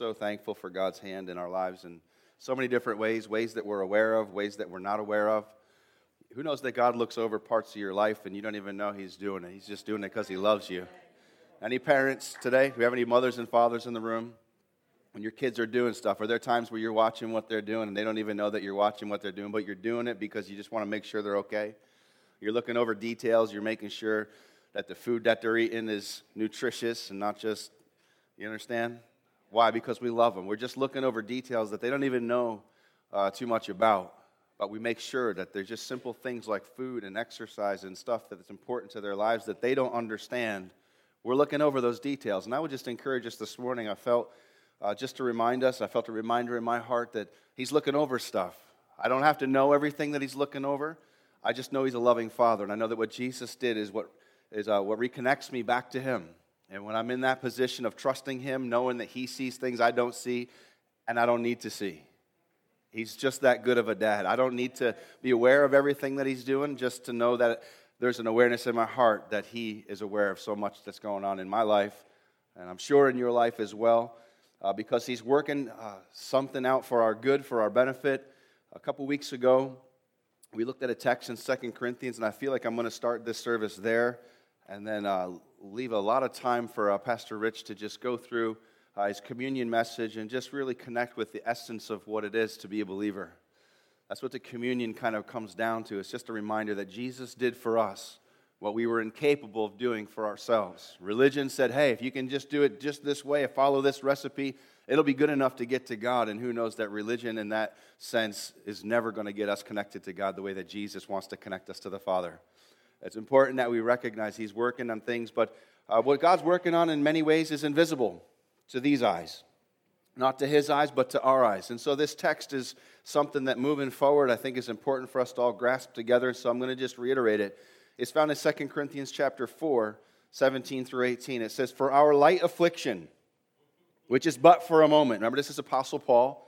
so thankful for God's hand in our lives in so many different ways, ways that we're aware of, ways that we're not aware of. Who knows that God looks over parts of your life and you don't even know He's doing it. He's just doing it because He loves you. Any parents today? Do we have any mothers and fathers in the room? When your kids are doing stuff, are there times where you're watching what they're doing and they don't even know that you're watching what they're doing, but you're doing it because you just want to make sure they're okay? You're looking over details. You're making sure that the food that they're eating is nutritious and not just, you understand? Why? Because we love them. We're just looking over details that they don't even know too much about. But we make sure that there's just simple things like food and exercise and stuff that's important to their lives that they don't understand. We're looking over those details. And I would just encourage us this morning. I felt just to remind us, I felt a reminder in my heart that He's looking over stuff. I don't have to know everything that He's looking over. I just know He's a loving Father. And I know that what Jesus did is what reconnects me back to Him. And when I'm in that position of trusting Him, knowing that He sees things I don't see and I don't need to see. He's just that good of a dad. I don't need to be aware of everything that He's doing just to know that there's an awareness in my heart that He is aware of so much that's going on in my life, and I'm sure in your life as well, because He's working something out for our good, for our benefit. A couple weeks ago, we looked at a text in 2 Corinthians, and I feel like I'm going to start this service there and then leave a lot of time for Pastor Rich to just go through his communion message and just really connect with the essence of what it is to be a believer. That's what the communion kind of comes down to. It's just a reminder that Jesus did for us what we were incapable of doing for ourselves. Religion said, hey, if you can just do it just this way, follow this recipe, it'll be good enough to get to God. And who knows that religion in that sense is never going to get us connected to God the way that Jesus wants to connect us to the Father. It's important that we recognize He's working on things, but what God's working on in many ways is invisible to these eyes. Not to His eyes, but to our eyes. And so this text is something that moving forward I think is important for us to all grasp together. So I'm going to just reiterate it. It's found in 2 Corinthians chapter 4, 17 through 18. It says, for our light affliction, which is but for a moment. Remember, this is Apostle Paul.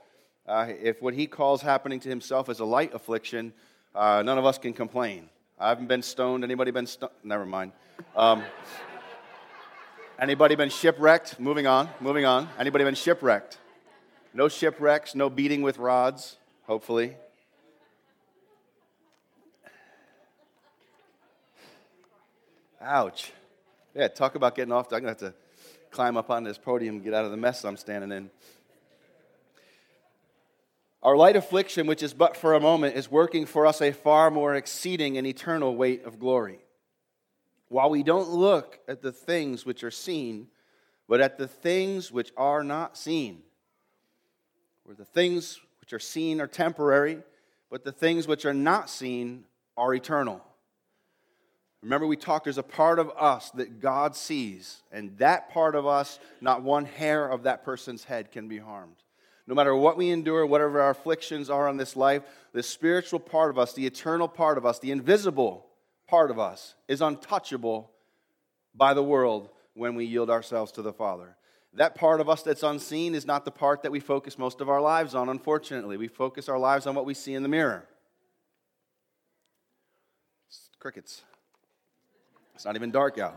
If what he calls happening to himself is a light affliction, none of us can complain. I haven't been stoned. Anybody been stoned? Never mind. Anybody been shipwrecked? Moving on. Anybody been shipwrecked? No shipwrecks, no beating with rods, hopefully. Ouch. Yeah, talk about getting off. I'm going to have to climb up on this podium and get out of the mess I'm standing in. Our light affliction, which is but for a moment, is working for us a far more exceeding and eternal weight of glory. While we don't look at the things which are seen, but at the things which are not seen. Where the things which are seen are temporary, but the things which are not seen are eternal. Remember we talked, there's a part of us that God sees, and that part of us, not one hair of that person's head can be harmed. No matter what we endure, whatever our afflictions are on this life, the spiritual part of us, the eternal part of us, the invisible part of us is untouchable by the world when we yield ourselves to the Father. That part of us that's unseen is not the part that we focus most of our lives on, unfortunately. We focus our lives on what we see in the mirror. It's crickets. It's not even dark out.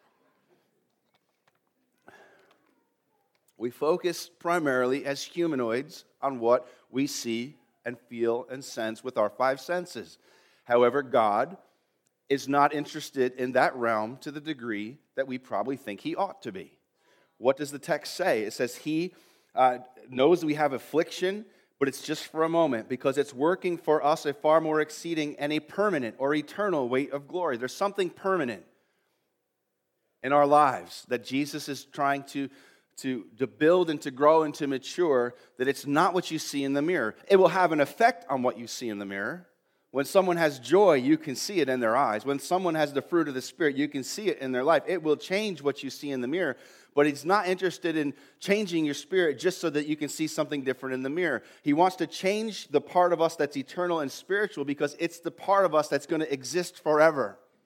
We focus primarily as humanoids on what we see and feel and sense with our five senses. However, God is not interested in that realm to the degree that we probably think He ought to be. What does the text say? It says He knows we have affliction, but it's just for a moment because it's working for us a far more exceeding and a permanent or eternal weight of glory. There's something permanent in our lives that Jesus is trying to build and to grow and to mature, that it's not what you see in the mirror. It will have an effect on what you see in the mirror. When someone has joy, you can see it in their eyes. When someone has the fruit of the Spirit, you can see it in their life. It will change what you see in the mirror, but He's not interested in changing your spirit just so that you can see something different in the mirror. He wants to change the part of us that's eternal and spiritual because it's the part of us that's going to exist forever.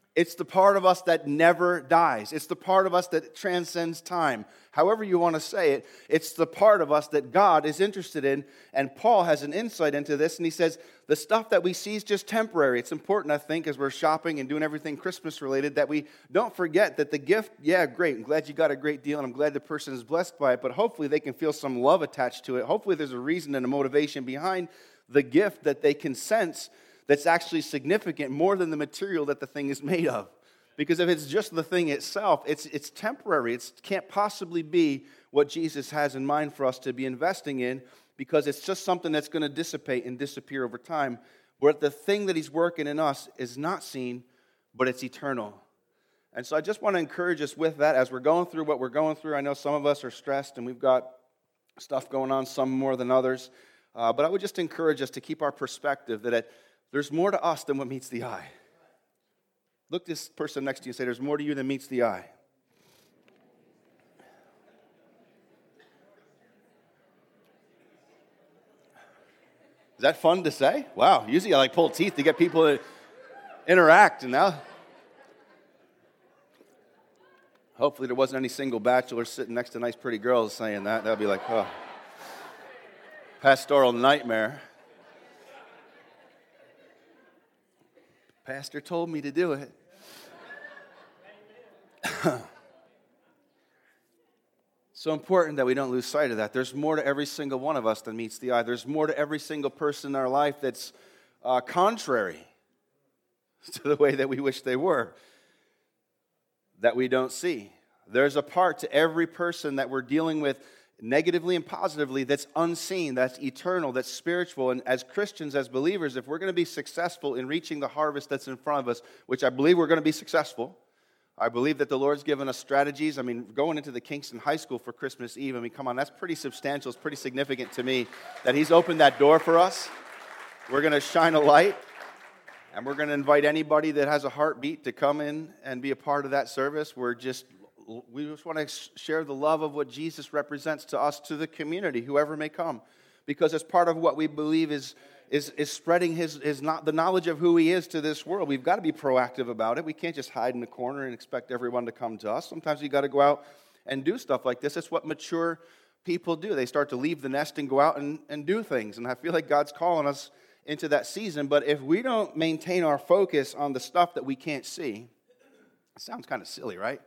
It's the part of us that never dies. It's the part of us that transcends time. However you want to say it, it's the part of us that God is interested in. And Paul has an insight into this, and he says, the stuff that we see is just temporary. It's important, I think, as we're shopping and doing everything Christmas-related, that we don't forget that the gift, yeah, great, I'm glad you got a great deal, and I'm glad the person is blessed by it, but hopefully they can feel some love attached to it. Hopefully there's a reason and a motivation behind the gift that they can sense that's actually significant more than the material that the thing is made of. Because if it's just the thing itself, it's temporary. It can't possibly be what Jesus has in mind for us to be investing in, because it's just something that's going to dissipate and disappear over time, where the thing that he's working in us is not seen, but it's eternal. And so I just want to encourage us with that as we're going through what we're going through. I know some of us are stressed and we've got stuff going on, some more than others. But I would just encourage us to keep our perspective that there's more to us than what meets the eye. Look this person next to you and say, there's more to you than meets the eye. Is that fun to say? Wow, usually I pull teeth to get people to interact, and now hopefully there wasn't any single bachelor sitting next to nice pretty girls saying that. That would be like, oh, pastoral nightmare. Pastor told me to do it. So important that we don't lose sight of that. There's more to every single one of us than meets the eye. There's more to every single person in our life that's contrary to the way that we wish they were, that we don't see. There's a part to every person that we're dealing with negatively and positively that's unseen, that's eternal, that's spiritual. And as Christians, as believers, if we're going to be successful in reaching the harvest that's in front of us, which I believe we're going to be successful, I believe that the Lord's given us strategies. I mean, going into the Kingston High School for Christmas Eve, I mean, come on, that's pretty substantial. It's pretty significant to me that He's opened that door for us. We're going to shine a light, and we're going to invite anybody that has a heartbeat to come in and be a part of that service. We just want to share the love of what Jesus represents to us, to the community, whoever may come. Because as part of what we believe is spreading the knowledge of who He is to this world. We've got to be proactive about it. We can't just hide in the corner and expect everyone to come to us. Sometimes we've got to go out and do stuff like this. It's what mature people do. They start to leave the nest and go out and do things. And I feel like God's calling us into that season. But if we don't maintain our focus on the stuff that we can't see, it sounds kind of silly, right?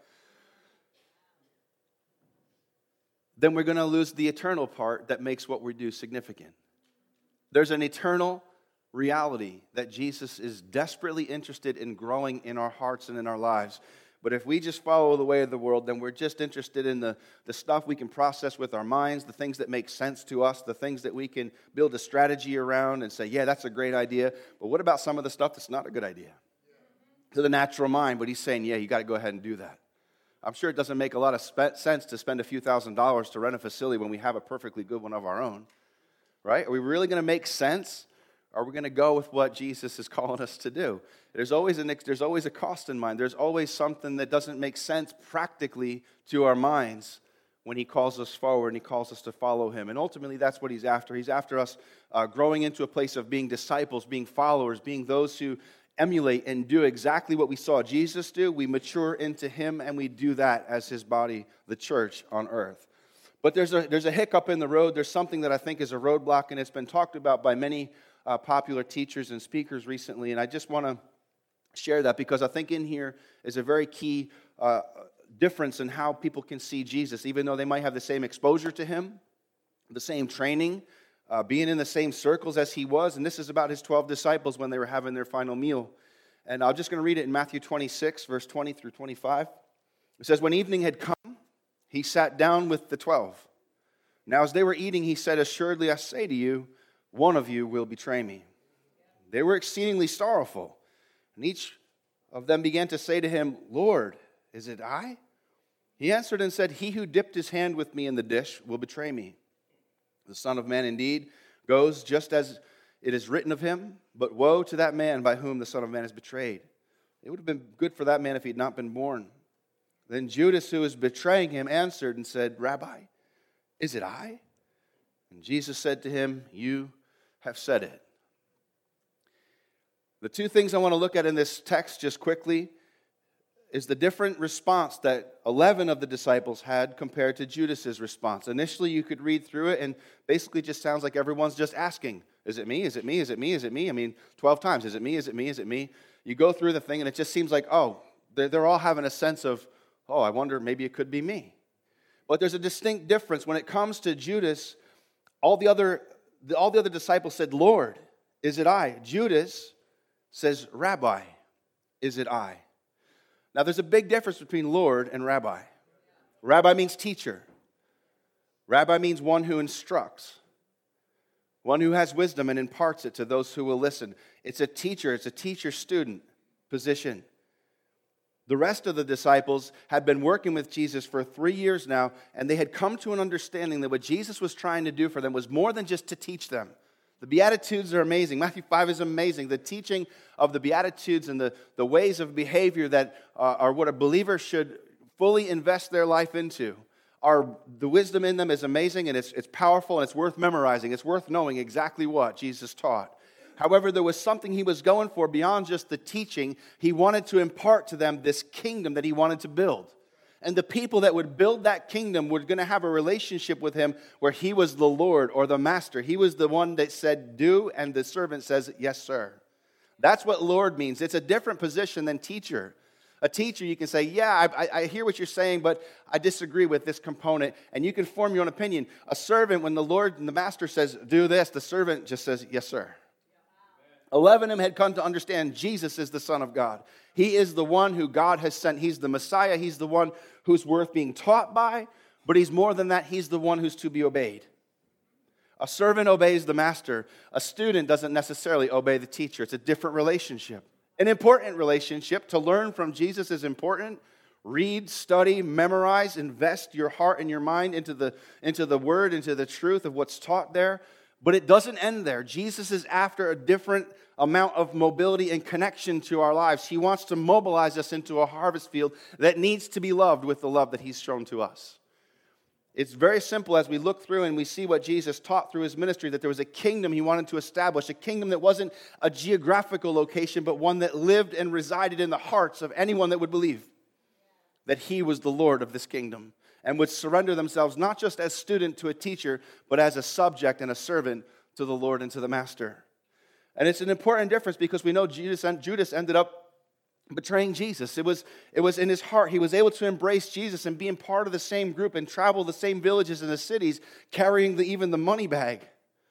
Then we're going to lose the eternal part that makes what we do significant. There's an eternal reality that Jesus is desperately interested in growing in our hearts and in our lives. But if we just follow the way of the world, then we're just interested in the stuff we can process with our minds, the things that make sense to us, the things that we can build a strategy around and say, yeah, that's a great idea. But what about some of the stuff that's not a good idea? To the natural mind, but He's saying, yeah, you got to go ahead and do that. I'm sure it doesn't make a lot of sense to spend a few $1,000s to rent a facility when we have a perfectly good one of our own. Right? Are we really going to make sense? Or are we going to go with what Jesus is calling us to do? There's always a cost in mind. There's always something that doesn't make sense practically to our minds when He calls us forward and He calls us to follow Him. And ultimately, that's what He's after. He's after us growing into a place of being disciples, being followers, being those who emulate and do exactly what we saw Jesus do. We mature into Him, and we do that as His body, the church on earth. But there's a hiccup in the road. There's something that I think is a roadblock, and it's been talked about by many popular teachers and speakers recently, and I just want to share that because I think in here is a very key difference in how people can see Jesus, even though they might have the same exposure to Him, the same training, being in the same circles as He was, and this is about His 12 disciples when they were having their final meal. And I'm just going to read it in Matthew 26, verse 20 through 25. It says, when evening had come, He sat down with the 12. Now as they were eating, He said, assuredly I say to you, one of you will betray me. They were exceedingly sorrowful, and each of them began to say to Him, Lord, is it I? He answered and said, he who dipped his hand with me in the dish will betray me. The Son of Man indeed goes just as it is written of Him, but woe to that man by whom the Son of Man is betrayed. It would have been good for that man if he had not been born. Then Judas, who was betraying Him, answered and said, Rabbi, is it I? And Jesus said to him, you have said it. The two things I want to look at in this text just quickly is the different response that 11 of the disciples had compared to Judas's response. Initially, you could read through it, and basically just sounds like everyone's just asking, is it me? Is it me? Is it me? Is it me? I mean, 12 times, is it me? Is it me? Is it me? You go through the thing, and it just seems like, oh, they're all having a sense of, oh, I wonder, maybe it could be me. But there's a distinct difference. When it comes to Judas, all the other disciples said, Lord, is it I? Judas says, Rabbi, is it I? Now, there's a big difference between Lord and Rabbi. Rabbi means teacher. Rabbi means one who instructs, one who has wisdom and imparts it to those who will listen. It's a teacher-student position. The rest of the disciples had been working with Jesus for 3 years now, and they had come to an understanding that what Jesus was trying to do for them was more than just to teach them. The Beatitudes are amazing. Matthew 5 is amazing. The teaching of the Beatitudes and the ways of behavior that are what a believer should fully invest their life into. The wisdom in them is amazing, and it's powerful, and it's worth memorizing. It's worth knowing exactly what Jesus taught. However, there was something he was going for beyond just the teaching. He wanted to impart to them this kingdom that he wanted to build. And the people that would build that kingdom were going to have a relationship with him where he was the Lord or the master. He was the one that said, do, and the servant says, yes, sir. That's what Lord means. It's a different position than teacher. A teacher, you can say, yeah, I hear what you're saying, but I disagree with this component, and you can form your own opinion. A servant, when the Lord and the master says, do this, the servant just says, yes, sir. 11 of them had come to understand Jesus is the Son of God. He is the one who God has sent. He's the Messiah. He's the one who's worth being taught by, but he's more than that. He's the one who's to be obeyed. A servant obeys the master. A student doesn't necessarily obey the teacher. It's a different relationship. An important relationship. To learn from Jesus is important. Read, study, memorize, invest your heart and your mind into the word, into the truth of what's taught there. But it doesn't end there. Jesus is after a different amount of mobility and connection to our lives. He wants to mobilize us into a harvest field that needs to be loved with the love that he's shown to us. It's very simple as we look through and we see what Jesus taught through his ministry, that there was a kingdom he wanted to establish, a kingdom that wasn't a geographical location, but one that lived and resided in the hearts of anyone that would believe that he was the Lord of this kingdom, and would surrender themselves not just as student to a teacher, but as a subject and a servant to the Lord and to the master. And it's an important difference because we know Judas ended up betraying Jesus. It was in his heart. He was able to embrace Jesus and being part of the same group and travel the same villages and the cities, carrying even the money bag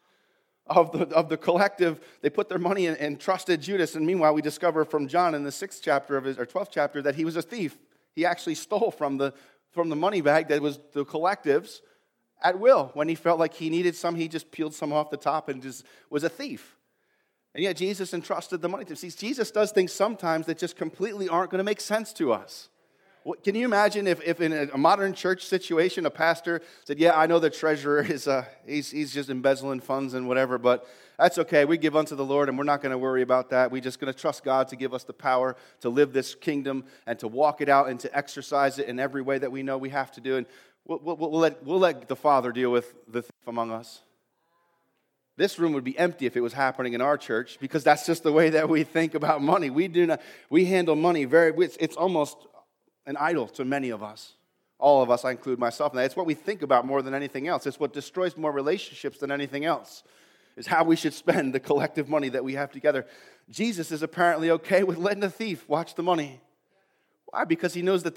of the collective. They put their money in and trusted Judas. And meanwhile, we discover from John in the 6th chapter of his, or 12th chapter, that he was a thief. He actually stole from the money bag that was the collectives at will. When he felt like he needed some, he just peeled some off the top and just was a thief. And yet Jesus entrusted the money to him. See, Jesus does things sometimes that just completely aren't going to make sense to us. Can you imagine if in a modern church situation, a pastor said, yeah, I know the treasurer is he's just embezzling funds and whatever, but that's okay. We give unto the Lord, and we're not going to worry about that. We're just going to trust God to give us the power to live this kingdom and to walk it out and to exercise it in every way that we know we have to do. And we'll let the Father deal with the thief among us. This room would be empty if it was happening in our church, because that's just the way that we think about money. We handle money it's almost an idol to many of us. All of us, I include myself in that. It's what we think about more than anything else. It's what destroys more relationships than anything else, is how we should spend the collective money that we have together. Jesus is apparently okay with letting a thief watch the money. Why? Because he knows that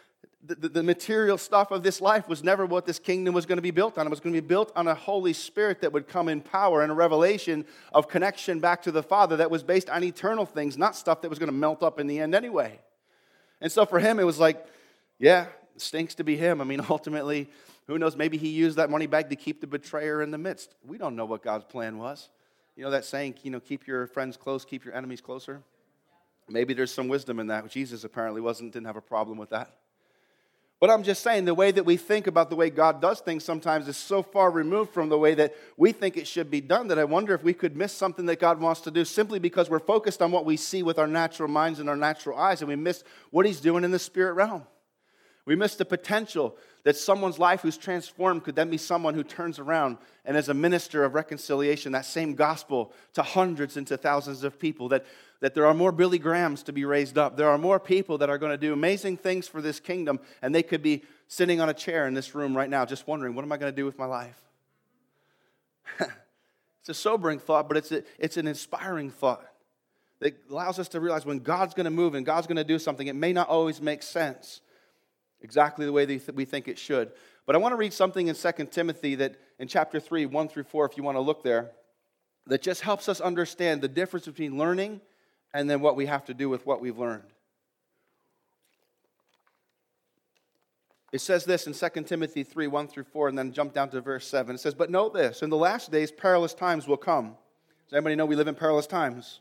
the material stuff of this life was never what this kingdom was going to be built on. It was going to be built on a Holy Spirit that would come in power and a revelation of connection back to the Father that was based on eternal things, not stuff that was going to melt up in the end anyway. And so for him, it was like, yeah, it stinks to be him. I mean, ultimately, who knows, maybe he used that money bag to keep the betrayer in the midst. We don't know what God's plan was. You know that saying, keep your friends close, keep your enemies closer? Maybe there's some wisdom in that. Jesus apparently didn't have a problem with that. But I'm just saying, the way that we think about the way God does things sometimes is so far removed from the way that we think it should be done that I wonder if we could miss something that God wants to do simply because we're focused on what we see with our natural minds and our natural eyes, and we miss what he's doing in the spirit realm. We miss the potential that someone's life who's transformed could then be someone who turns around and as a minister of reconciliation, that same gospel to hundreds and to thousands of people, that there are more Billy Grahams to be raised up. There are more people that are going to do amazing things for this kingdom, and they could be sitting on a chair in this room right now just wondering, what am I going to do with my life? It's a sobering thought, but it's an inspiring thought. It allows us to realize when God's going to move and God's going to do something, it may not always make sense exactly the way we think it should. But I want to read something in 2 Timothy that in chapter 3, 1 through 4, if you want to look there, that just helps us understand the difference between learning and then what we have to do with what we've learned. It says this in 2 Timothy 3, 1 through 4, and then jump down to verse 7. It says, "But note this, in the last days perilous times will come." Does anybody know we live in perilous times?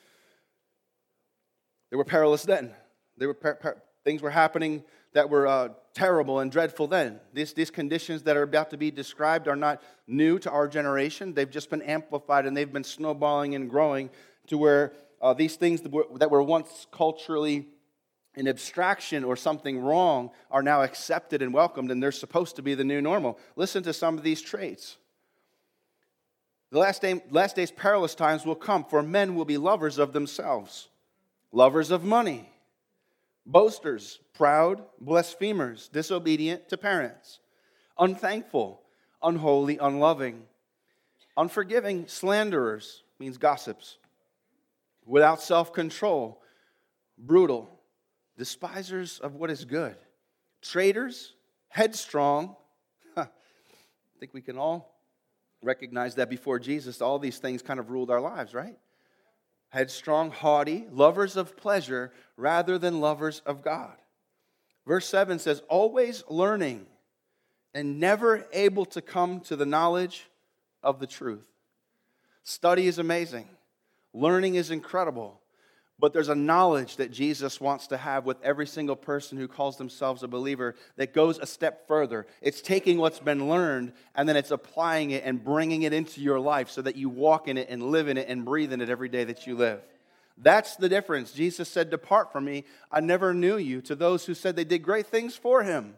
They were perilous then. Things were happening that were terrible and dreadful then. These conditions that are about to be described are not new to our generation. They've just been amplified and they've been snowballing and growing to where these things that were once culturally an abstraction or something wrong are now accepted and welcomed, and they're supposed to be the new normal. Listen to some of these traits. The last days perilous times will come, for men will be lovers of themselves, lovers of money, boasters, proud, blasphemers, disobedient to parents, unthankful, unholy, unloving, unforgiving, slanderers, means gossips, without self-control, brutal, despisers of what is good, traitors, headstrong. I think we can all recognize that before Jesus, all these things kind of ruled our lives, right? Headstrong, haughty, lovers of pleasure rather than lovers of God. Verse 7 says, always learning and never able to come to the knowledge of the truth. Study is amazing. Learning is incredible. But there's a knowledge that Jesus wants to have with every single person who calls themselves a believer that goes a step further. It's taking what's been learned and then it's applying it and bringing it into your life so that you walk in it and live in it and breathe in it every day that you live. That's the difference. Jesus said, "Depart from me, I never knew you," to those who said they did great things for him.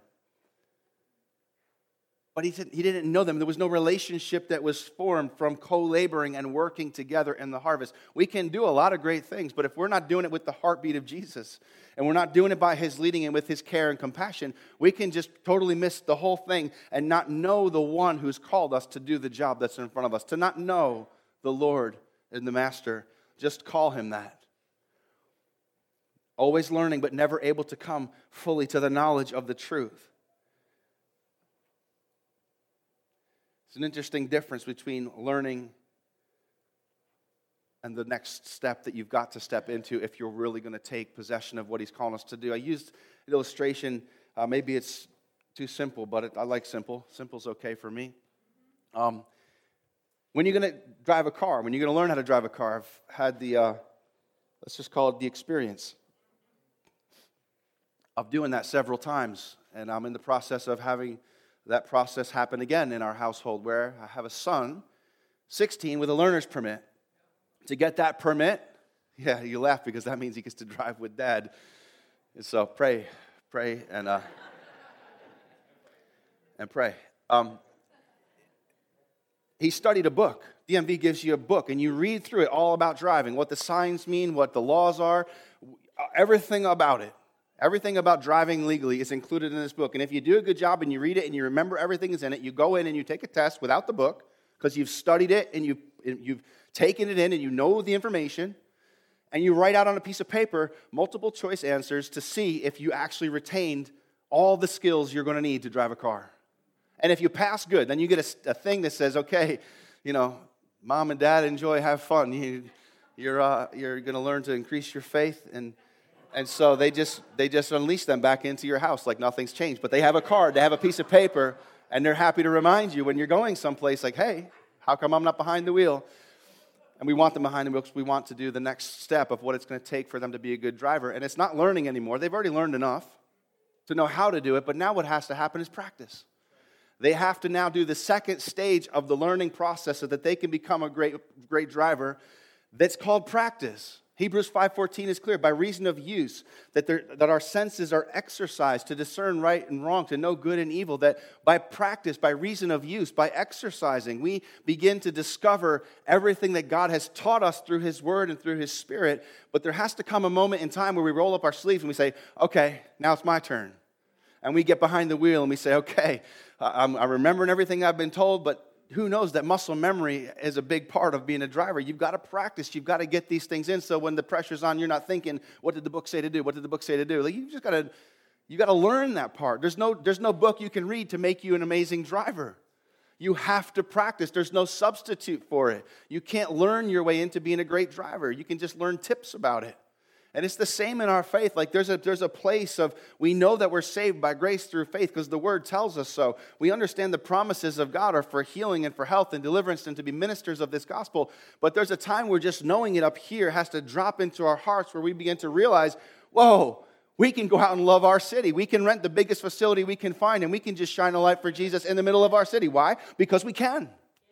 But he didn't know them. There was no relationship that was formed from co-laboring and working together in the harvest. We can do a lot of great things, but if we're not doing it with the heartbeat of Jesus, and we're not doing it by his leading and with his care and compassion, we can just totally miss the whole thing and not know the one who's called us to do the job that's in front of us, to not know the Lord and the Master. Just call him that. Always learning, but never able to come fully to the knowledge of the truth. It's an interesting difference between learning and the next step that you've got to step into if you're really going to take possession of what he's calling us to do. I used an illustration. Maybe it's too simple, but I like simple. Simple's okay for me. When you're going to drive a car, when you're going to learn how to drive a car, I've had let's just call it the experience of doing that several times. And I'm in the process of having that process happen again in our household, where I have a son, 16, with a learner's permit. To get that permit, yeah, you laugh because that means he gets to drive with Dad. And so pray, and pray. He studied a book. DMV gives you a book, and you read through it all about driving, what the signs mean, what the laws are, everything about it. Everything about driving legally is included in this book. And if you do a good job and you read it and you remember everything is in it, you go in and you take a test without the book because you've studied it and you've taken it in and you know the information. And you write out on a piece of paper multiple choice answers to see if you actually retained all the skills you're going to need to drive a car. And if you pass, good. Then you get a thing that says, okay, Mom and Dad, enjoy, have fun. You're going to learn to increase your faith and so they just unleash them back into your house like nothing's changed. But they have a card, they have a piece of paper, and they're happy to remind you when you're going someplace like, hey, how come I'm not behind the wheel? And we want them behind the wheel because we want to do the next step of what it's going to take for them to be a good driver. And it's not learning anymore. They've already learned enough to know how to do it, but now what has to happen is practice. They have to now do the second stage of the learning process so that they can become a great driver. That's called practice. Hebrews 5:14 is clear. By reason of use, that our senses are exercised to discern right and wrong, to know good and evil, that by practice, by reason of use, by exercising, we begin to discover everything that God has taught us through His Word and through His Spirit. But there has to come a moment in time where we roll up our sleeves and we say, okay, now it's my turn. And we get behind the wheel and we say, okay, I'm remembering everything I've been told, but who knows that muscle memory is a big part of being a driver. You've got to practice. You've got to get these things in so when the pressure's on, you're not thinking, what did the book say to do? What did the book say to do? Like, you got to learn that part. There's no book you can read to make you an amazing driver. You have to practice. There's no substitute for it. You can't learn your way into being a great driver. You can just learn tips about it. And it's the same in our faith. Like there's a place of, we know that we're saved by grace through faith because the Word tells us so. We understand the promises of God are for healing and for health and deliverance and to be ministers of this gospel. But there's a time where just knowing it up here has to drop into our hearts where we begin to realize, whoa, we can go out and love our city. We can rent the biggest facility we can find and we can just shine a light for Jesus in the middle of our city. Why? Because we can.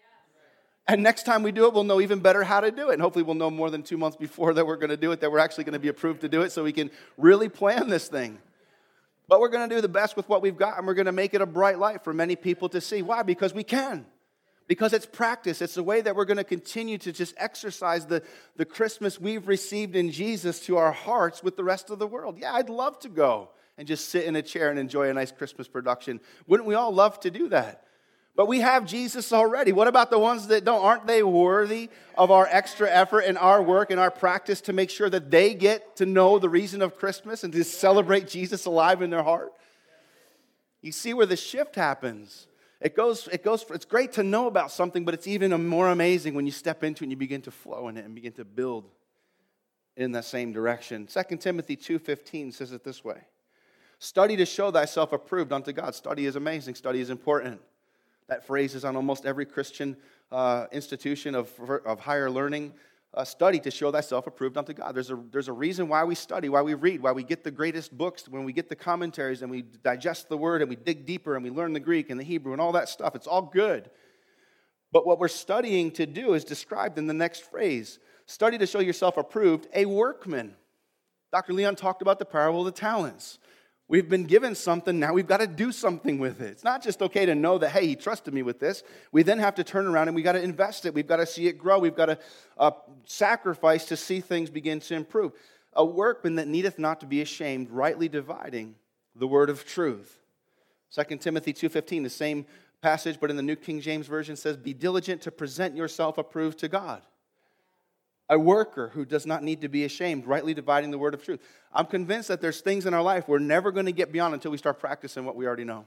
And next time we do it, we'll know even better how to do it. And hopefully we'll know more than 2 months before that we're going to do it, that we're actually going to be approved to do it so we can really plan this thing. But we're going to do the best with what we've got, and we're going to make it a bright light for many people to see. Why? Because we can. Because it's practice. It's a way that we're going to continue to just exercise the Christmas we've received in Jesus to our hearts with the rest of the world. Yeah, I'd love to go and just sit in a chair and enjoy a nice Christmas production. Wouldn't we all love to do that? But we have Jesus already. What about the ones that don't? Aren't they worthy of our extra effort and our work and our practice to make sure that they get to know the reason of Christmas and to celebrate Jesus alive in their heart? You see where the shift happens. It's great to know about something, but it's even more amazing when you step into it and you begin to flow in it and begin to build in that same direction. 2 Timothy 2:15 says it this way. Study to show thyself approved unto God. Study is amazing. Study is important. That phrase is on almost every Christian institution of higher learning. Study to show thyself approved unto God. There's a reason why we study, why we read, why we get the greatest books, when we get the commentaries and we digest the Word and we dig deeper and we learn the Greek and the Hebrew and all that stuff. It's all good. But what we're studying to do is described in the next phrase. Study to show yourself approved, a workman. Dr. Leon talked about the parable of the talents. We've been given something, now we've got to do something with it. It's not just okay to know that, hey, he trusted me with this. We then have to turn around and we've got to invest it. We've got to see it grow. We've got to sacrifice to see things begin to improve. A workman that needeth not to be ashamed, rightly dividing the word of truth. 2 Timothy 2:15, the same passage, but in the New King James Version says, be diligent to present yourself approved to God. A worker who does not need to be ashamed, rightly dividing the word of truth. I'm convinced that there's things in our life we're never going to get beyond until we start practicing what we already know.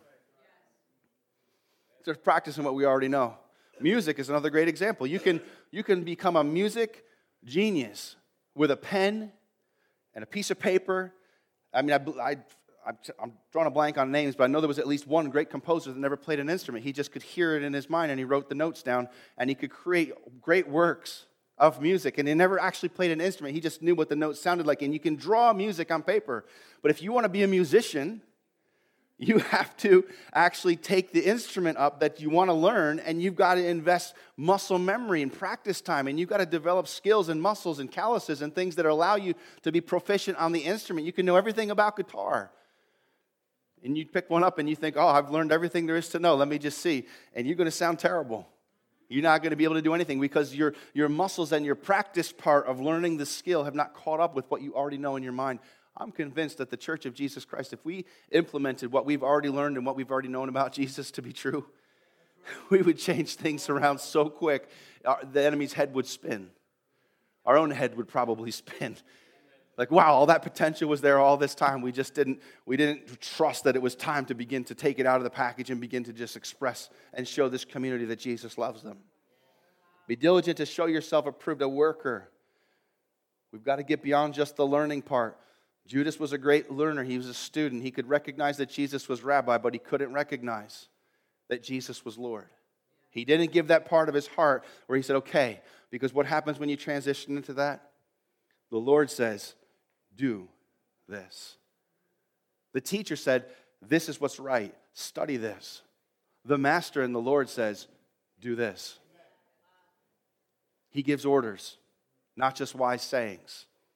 Start practicing what we already know. Music is another great example. You can become a music genius with a pen and a piece of paper. I mean, I'm drawing a blank on names, but I know there was at least one great composer that never played an instrument. He just could hear it in his mind, and he wrote the notes down, and he could create great works of music, and he never actually played an instrument. He just knew what the notes sounded like, and you can draw music on paper. But if you want to be a musician, you have to actually take the instrument up that you want to learn, and you've got to invest muscle memory and practice time, and you've got to develop skills and muscles and calluses and things that allow you to be proficient on the instrument. You can know everything about guitar. And you pick one up and you think, oh, I've learned everything there is to know. Let me just see. And you're going to sound terrible. You're not going to be able to do anything because your muscles and your practice part of learning the skill have not caught up with what you already know in your mind. I'm convinced that the Church of Jesus Christ, if we implemented what we've already learned and what we've already known about Jesus to be true, we would change things around so quick, the enemy's head would spin. Our own head would probably spin. Like, wow, all that potential was there all this time. We didn't trust that it was time to begin to take it out of the package and begin to just express and show this community that Jesus loves them. Be diligent to show yourself approved, a worker. We've got to get beyond just the learning part. Judas was a great learner. He was a student. He could recognize that Jesus was rabbi, but he couldn't recognize that Jesus was Lord. He didn't give that part of his heart where he said, okay, because what happens when you transition into that? The Lord says, do this. The teacher said, this is what's right. Study this. The master and the Lord says, do this. He gives orders, not just wise sayings.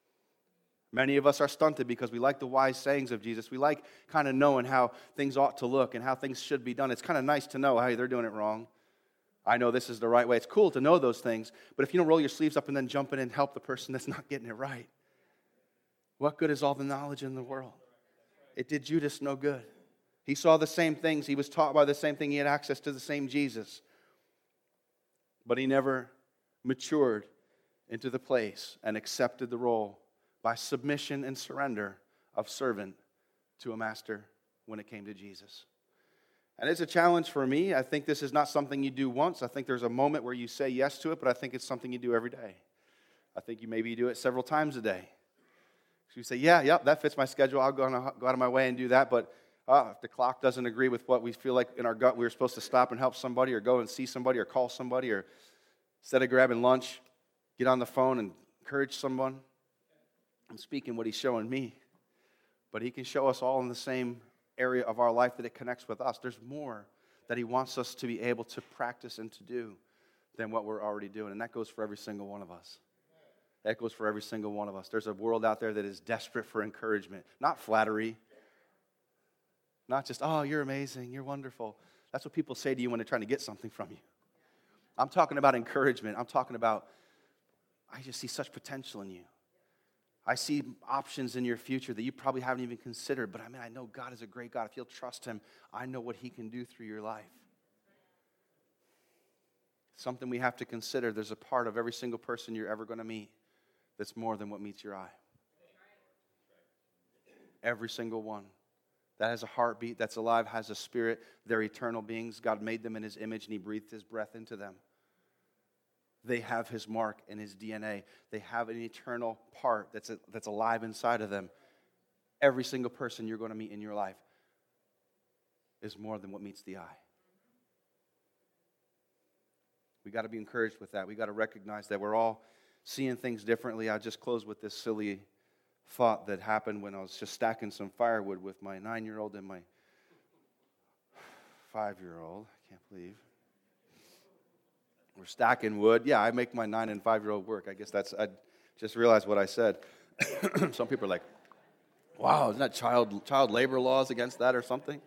Many of us are stunted because we like the wise sayings of Jesus. We like kind of knowing how things ought to look and how things should be done. It's kind of nice to know, hey, they're doing it wrong. I know this is the right way. It's cool to know those things, but if you don't roll your sleeves up and then jump in and help the person that's not getting it right, what good is all the knowledge in the world? It did Judas no good. He saw the same things. He was taught by the same thing. He had access to the same Jesus. But he never matured into the place and accepted the role by submission and surrender of servant to a master when it came to Jesus. And it's a challenge for me. I think this is not something you do once. I think there's a moment where you say yes to it, but I think it's something you do every day. I think maybe you do it several times a day. So you say, yeah, that fits my schedule. I'll go out of my way and do that. But if the clock doesn't agree with what we feel like in our gut, we were supposed to stop and help somebody or go and see somebody or call somebody or instead of grabbing lunch, get on the phone and encourage someone. I'm speaking what he's showing me. But he can show us all in the same area of our life that it connects with us. There's more that he wants us to be able to practice and to do than what we're already doing. And that goes for every single one of us. That goes for every single one of us. There's a world out there that is desperate for encouragement, not flattery. Not just, oh, you're amazing, you're wonderful. That's what people say to you when they're trying to get something from you. I'm talking about encouragement. I'm talking about, I just see such potential in you. I see options in your future that you probably haven't even considered, but I know God is a great God. If you'll trust him, I know what he can do through your life. Something we have to consider. There's a part of every single person you're ever going to meet that's more than what meets your eye. Every single one. That has a heartbeat, that's alive, has a spirit. They're eternal beings. God made them in his image, and he breathed his breath into them. They have his mark and his DNA. They have an eternal part that's alive inside of them. Every single person you're going to meet in your life is more than what meets the eye. We got to be encouraged with that. We got to recognize that we're all seeing things differently. I just closed with this silly thought that happened when I was just stacking some firewood with my 9-year-old and my 5-year-old. I can't believe. We're stacking wood. Yeah, I make my 9 and 5-year-old work. I guess I just realized what I said. Some people are like, wow, isn't that child labor laws against that or something?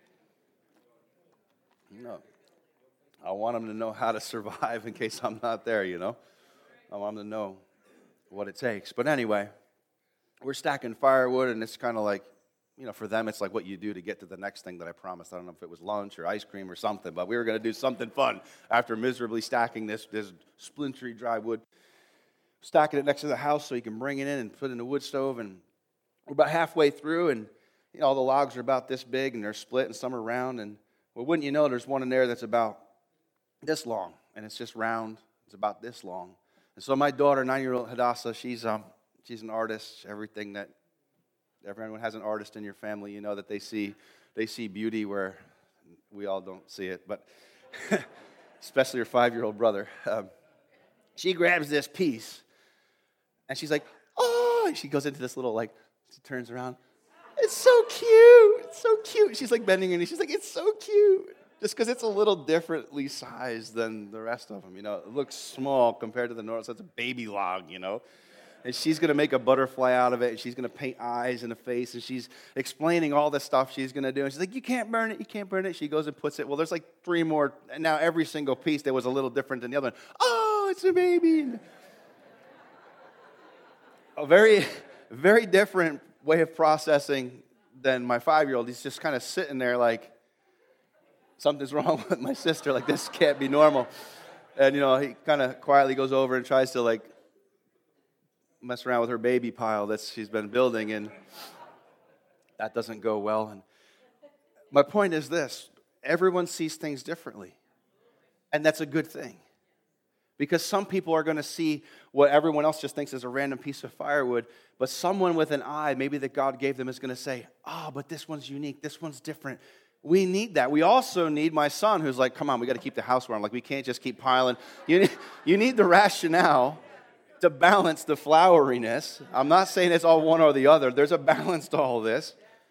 No. I want them to know how to survive in case I'm not there, I want them to know what it takes. But anyway, we're stacking firewood, and it's kind of like, for them, it's like what you do to get to the next thing that I promised. I don't know if it was lunch or ice cream or something, but we were going to do something fun after miserably stacking this splintery dry wood. Stacking it next to the house so you can bring it in and put it in the wood stove, and we're about halfway through, and all the logs are about this big, and they're split, and some are round, and well, wouldn't you know, there's one in there that's about this long, and it's just round. It's about this long. And so my daughter, 9-year-old Hadassah, she's an artist. Everyone has an artist in your family, that they see beauty where we all don't see it, but especially her 5-year-old brother. She grabs this piece, and she's like, oh, and she goes into this little, she turns around. It's so cute. It's so cute. She's bending her knee. She's like, it's so cute. Just because it's a little differently sized than the rest of them, It looks small compared to the north, so it's a baby log, And she's going to make a butterfly out of it, and she's going to paint eyes in the face, and she's explaining all the stuff she's going to do. And she's like, you can't burn it, you can't burn it. She goes and puts it. Well, there's 3 more, and now every single piece, there was a little different than the other one. Oh, it's a baby. A very, very different way of processing than my 5-year-old. He's just kind of sitting there like, something's wrong with my sister. This can't be normal. And, he kind of quietly goes over and tries to, mess around with her baby pile that she's been building, and that doesn't go well. And my point is this: everyone sees things differently, and that's a good thing, because some people are going to see what everyone else just thinks is a random piece of firewood, but someone with an eye, maybe that God gave them, is going to say, oh, but this one's unique, this one's different. We need that. We also need my son, who's like, come on, we got to keep the house warm. We can't just keep piling. You need the rationale to balance the floweriness. I'm not saying it's all one or the other. There's a balance to all this.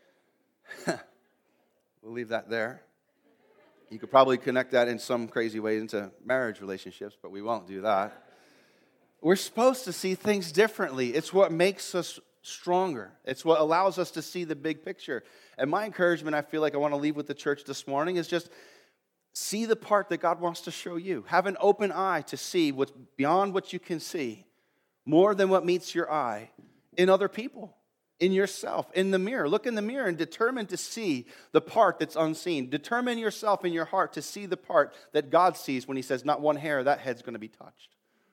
We'll leave that there. You could probably connect that in some crazy way into marriage relationships, but we won't do that. We're supposed to see things differently. It's what makes us stronger. It's what allows us to see the big picture. And my encouragement, I feel like I want to leave with the church this morning, is just see the part that God wants to show you. Have an open eye to see what's beyond what you can see, more than what meets your eye, in other people, in yourself, in the mirror. Look in the mirror and determine to see the part that's unseen. Determine yourself in your heart to see the part that God sees when he says, not one hair of that head's going to be touched.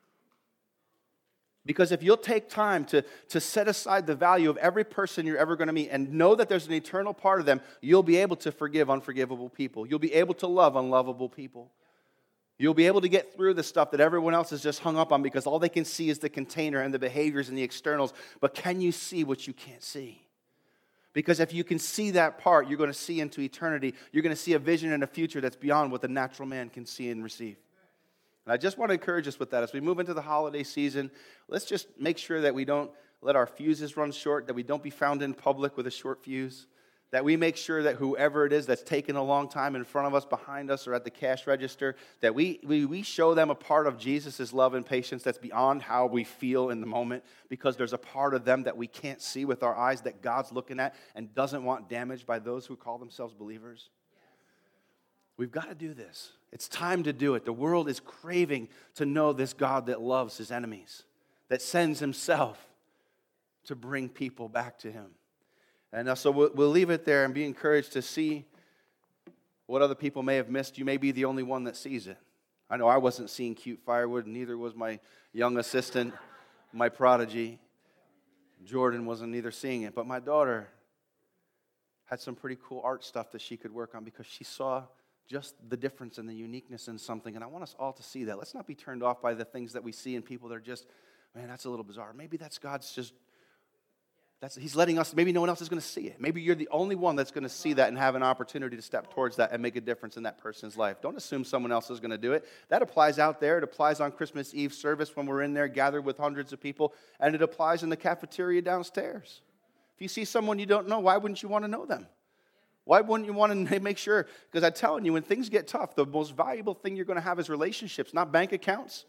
Because if you'll take time to set aside the value of every person you're ever going to meet and know that there's an eternal part of them, you'll be able to forgive unforgivable people. You'll be able to love unlovable people. You'll be able to get through the stuff that everyone else is just hung up on because all they can see is the container and the behaviors and the externals. But can you see what you can't see? Because if you can see that part, you're going to see into eternity. You're going to see a vision and a future that's beyond what the natural man can see and receive. And I just want to encourage us with that. As we move into the holiday season, let's just make sure that we don't let our fuses run short, that we don't be found in public with a short fuse, that we make sure that whoever it is that's taken a long time in front of us, behind us, or at the cash register, that we show them a part of Jesus' love and patience that's beyond how we feel in the moment, because there's a part of them that we can't see with our eyes that God's looking at and doesn't want damaged by those who call themselves believers. We've got to do this. It's time to do it. The world is craving to know this God that loves his enemies, that sends himself to bring people back to him. And so we'll leave it there and be encouraged to see what other people may have missed. You may be the only one that sees it. I know I wasn't seeing cute firewood, and neither was my young assistant, my prodigy. Jordan wasn't either seeing it, but my daughter had some pretty cool art stuff that she could work on because she saw just the difference and the uniqueness in something. And I want us all to see that. Let's not be turned off by the things that we see in people that are just, man, that's a little bizarre. Maybe that's God's just, he's letting us, maybe no one else is going to see it. Maybe you're the only one that's going to see that and have an opportunity to step towards that and make a difference in that person's life. Don't assume someone else is going to do it. That applies out there. It applies on Christmas Eve service when we're in there gathered with hundreds of people. And it applies in the cafeteria downstairs. If you see someone you don't know, why wouldn't you want to know them? Why wouldn't you want to make sure? Because I'm telling you, when things get tough, the most valuable thing you're going to have is relationships, not bank accounts.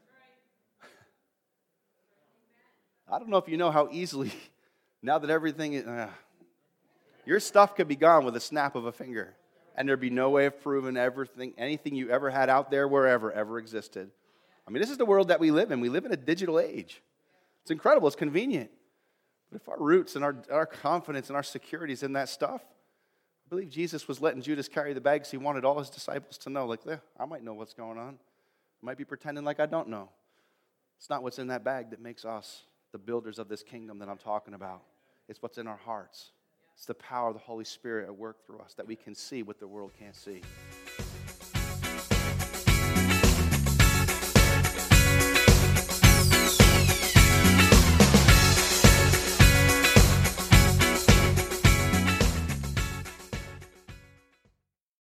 I don't know if you know how easily, now that everything is, your stuff could be gone with a snap of a finger, and there'd be no way of proving anything you ever had out there, wherever, ever existed. I mean, this is the world that we live in. We live in a digital age. It's incredible. It's convenient. But if our roots and our confidence and our security is in that stuff, I believe Jesus was letting Judas carry the bags. He wanted all his disciples to know, like, I might know what's going on. I might be pretending like I don't know. It's not what's in that bag that makes us the builders of this kingdom that I'm talking about. It's what's in our hearts. It's the power of the Holy Spirit at work through us that we can see what the world can't see.